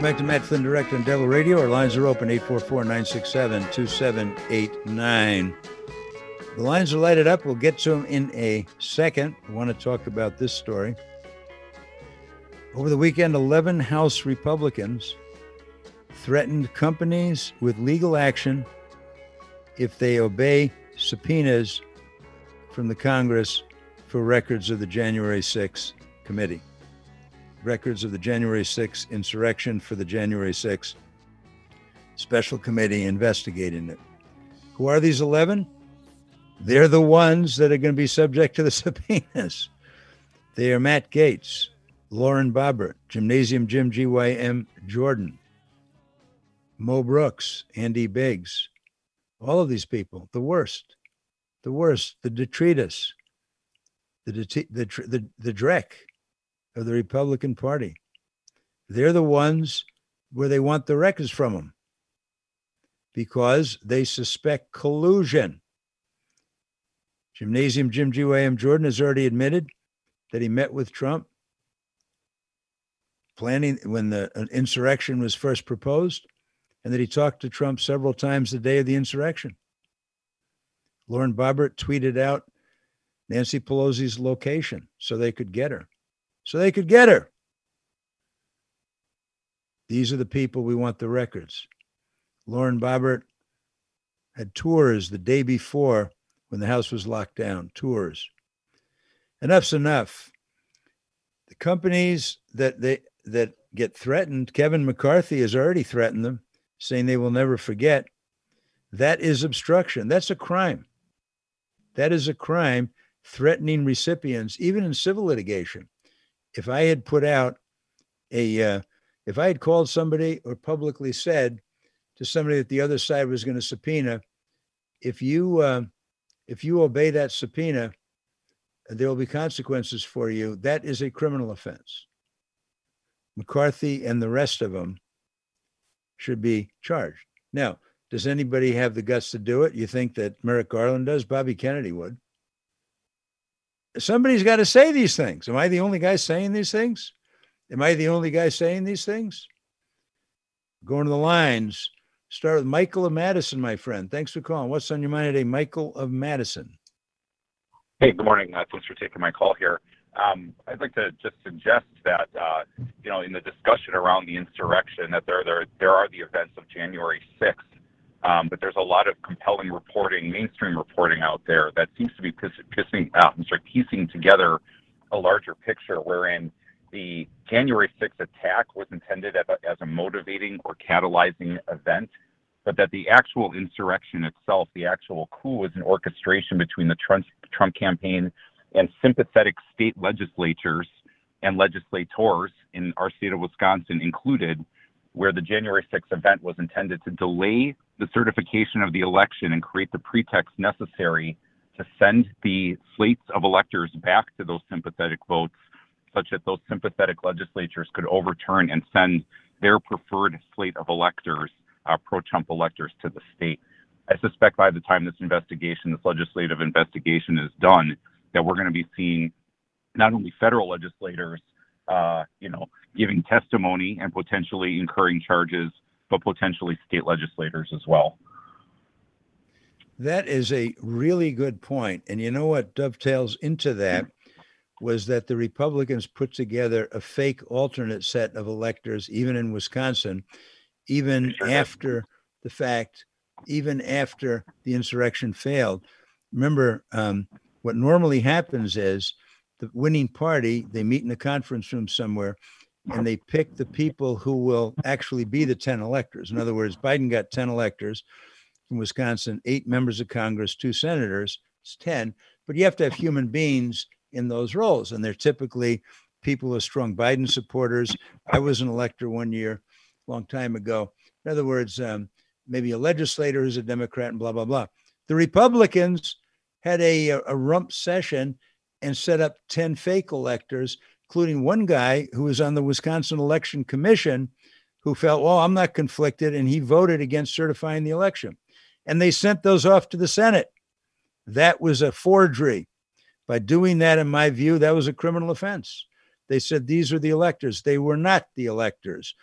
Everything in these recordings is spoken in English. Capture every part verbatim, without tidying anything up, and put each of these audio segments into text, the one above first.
back to Matt Flynn, Director on Devil Radio. Our lines are open, eight four four, nine six seven, two seven eight nine. The lines are lighted up. We'll get to them in a second. I want to talk about this story. Over the weekend, eleven House Republicans threatened companies with legal action if they obey subpoenas from the Congress for records of the January sixth committee. Records of the January sixth insurrection for the January sixth special committee investigating it. Who are these eleven? They're the ones that are going to be subject to the subpoenas. They are Matt Gaetz, Lauren Boebert, Gymnasium Jim G Y M Jordan, Mo Brooks, Andy Biggs, all of these people, the worst, the worst, the detritus, the, det- the, the, the dreck of the Republican Party. They're the ones where they want the records from them because they suspect collusion. Gymnasium Jim G Y M Jordan has already admitted that he met with Trump planning when the insurrection was first proposed, and that he talked to Trump several times the day of the insurrection. Lauren Boebert tweeted out Nancy Pelosi's location so they could get her. So they could get her. These are the people we want the records. Lauren Boebert had tours the day before when the House was locked down. Tours. Enough's enough. The companies that they that get threatened, Kevin McCarthy has already threatened them, saying they will never forget. That is obstruction. That's a crime. That is a crime, threatening recipients, even in civil litigation. If I had put out a, uh, if I had called somebody or publicly said to somebody that the other side was going to subpoena, if you, uh, if you obey that subpoena, there will be consequences for you. That is a criminal offense. McCarthy and the rest of them should be charged. Now, does anybody have the guts to do it? You think that Merrick Garland does? Bobby Kennedy would. Somebody's got to say these things. Am I the only guy saying these things? Am I the only guy saying these things? Going to the lines. Start with Michael of Madison, my friend. Thanks for calling. What's on your mind today, Michael of Madison? Hey, good morning. Uh, thanks for taking my call here. Um, I'd like to just suggest that, uh, you know, in the discussion around the insurrection, that there there there are the events of January sixth, um, but there's a lot of compelling reporting, mainstream reporting out there that seems to be piss, pissing, uh, I'm sorry, piecing together a larger picture wherein the January sixth attack was intended as a, as a motivating or catalyzing event, but that the actual insurrection itself, the actual coup, was an orchestration between the Trump, Trump campaign and sympathetic state legislatures and legislators in our state of Wisconsin included, where the January sixth event was intended to delay the certification of the election and create the pretext necessary to send the slates of electors back to those sympathetic votes, such that those sympathetic legislatures could overturn and send their preferred slate of electors, uh, pro-Trump electors, to the state. I suspect by the time this investigation, this legislative investigation is done, that we're going to be seeing not only federal legislators, uh, you know, giving testimony and potentially incurring charges, but potentially state legislators as well. That is a really good point. And you know what dovetails into that was that the Republicans put together a fake alternate set of electors, even in Wisconsin, even sure after the fact, even after the insurrection failed. Remember, um, what normally happens is the winning party, they meet in a conference room somewhere and they pick the people who will actually be the ten electors. In other words, Biden got ten electors from Wisconsin, eight members of Congress, two senators, it's ten, but you have to have human beings in those roles. And they're typically people who are strong Biden supporters. I was an elector one year, a long time ago. In other words, um, maybe a legislator who's a Democrat and blah, blah, blah. The Republicans had a, a rump session and set up ten fake electors, including one guy who was on the Wisconsin Election Commission who felt, well, I'm not conflicted, and he voted against certifying the election. And they sent those off to the Senate. That was a forgery. By doing that, in my view, that was a criminal offense. They said these are the electors. They were not the electors.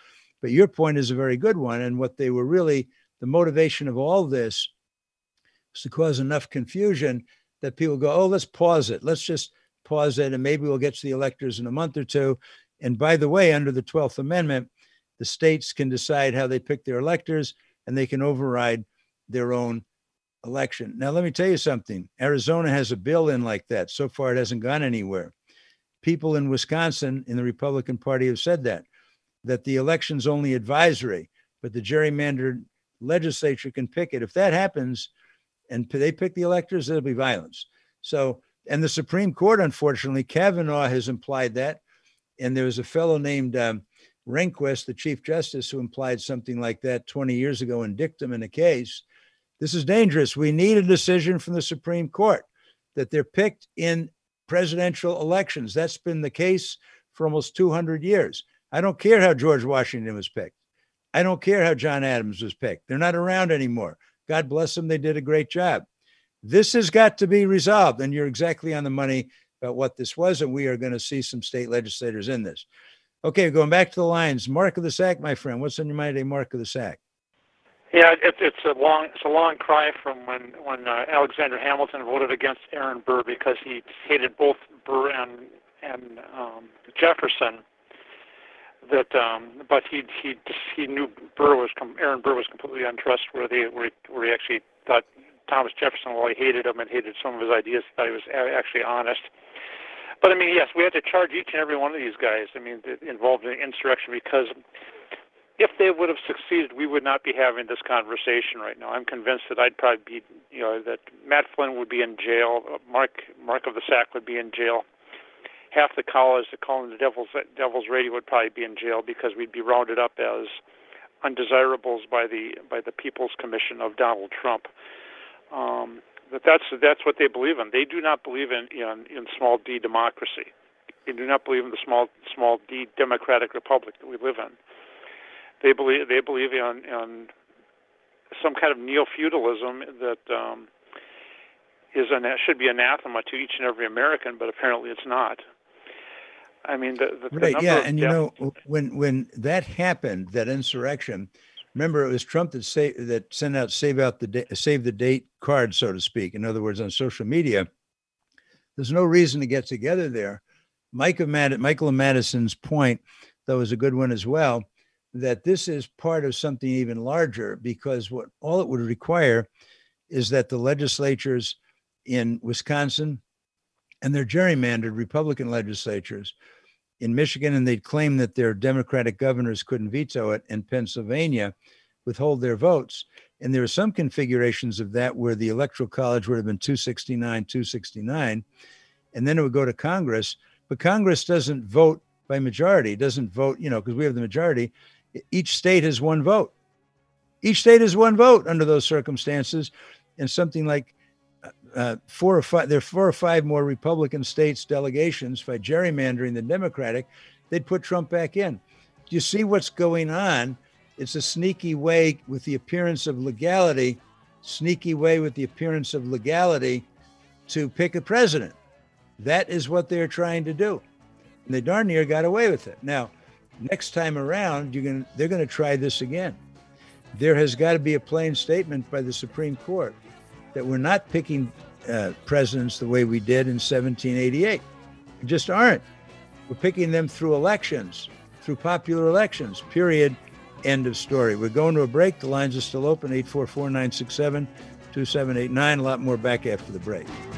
But your point is a very good one. And what they were really, the motivation of all this was to cause enough confusion that people go, oh, let's pause it. Let's just pause it. And maybe we'll get to the electors in a month or two. And by the way, under the twelfth Amendment, the states can decide how they pick their electors and they can override their own election. Now, let me tell you something. Arizona has a bill in like that. So far, it hasn't gone anywhere. People in Wisconsin in the Republican Party have said that, that the election's only advisory, but the gerrymandered legislature can pick it. If that happens and they pick the electors, there'll be violence. So, and the Supreme Court, unfortunately, Kavanaugh has implied that. And there was a fellow named um, Rehnquist, the Chief Justice, who implied something like that twenty years ago in dictum in a case. This is dangerous. We need a decision from the Supreme Court that they're picked in presidential elections. That's been the case for almost two hundred years. I don't care how George Washington was picked. I don't care how John Adams was picked. They're not around anymore. God bless them. They did a great job. This has got to be resolved. And you're exactly on the money about what this was. And we are going to see some state legislators in this. Okay, going back to the lines. Mark of the Sack, my friend. What's on your mind today, Mark of the Sack? Yeah, it, it's a long it's a long cry from when when uh, Alexander Hamilton voted against Aaron Burr because he hated both Burr and and um, Jefferson. That, um, but he he he knew Burr was com- Aaron Burr was completely untrustworthy. Where he, where he actually thought Thomas Jefferson, while he hated him and hated some of his ideas, thought he was a- actually honest. But I mean, yes, we had to charge each and every one of these guys. I mean, involved in insurrection because if they would have succeeded, we would not be having this conversation right now. I'm convinced that I'd probably be, you know, that Matt Flynn would be in jail, Mark Mark of the Sack would be in jail. Half the callers that call in the Devil's Devil's Radio would probably be in jail because we'd be rounded up as undesirables by the by the People's Commission of Donald Trump. Um, but that's that's what they believe in. They do not believe in in, in small d democracy. They do not believe in the small small d democratic republic that we live in. They believe they believe in, in some kind of neo-feudalism that um, is an, should be anathema to each and every American, but apparently it's not. I mean, the, the, right, the yeah, of and you know when when that happened, that insurrection. Remember, it was Trump that say that sent out save out the day, save the date card, so to speak. In other words, on social media, there's no reason to get together there. Mike of Mad- Michael of Madison's point, though, is a good one as well. That this is part of something even larger, because what all it would require is that the legislatures in Wisconsin and their gerrymandered Republican legislatures in Michigan, and they'd claim that their Democratic governors couldn't veto it, and Pennsylvania withhold their votes. And there are some configurations of that where the Electoral College would have been two sixty-nine, two sixty-nine, and then it would go to Congress. But Congress doesn't vote by majority. It doesn't vote, you know, because we have the majority. Each state has one vote. Each state has one vote under those circumstances. And something like uh, four or five, there are four or five more Republican states delegations by gerrymandering the Democratic, they'd put Trump back in. Do you see what's going on? It's a sneaky way with the appearance of legality, sneaky way with the appearance of legality to pick a president. That is what they're trying to do. And they darn near got away with it. Now, next time around, you're going they're going to try this again. There has got to be a plain statement by the Supreme Court that we're not picking uh, presidents the way we did in seventeen eighty-eight. We just aren't. We're picking them through elections, through popular elections, period, end of story. We're going to a break. The lines are still open, eight four four, nine six seven, two seven eight nine. A lot more back after the break.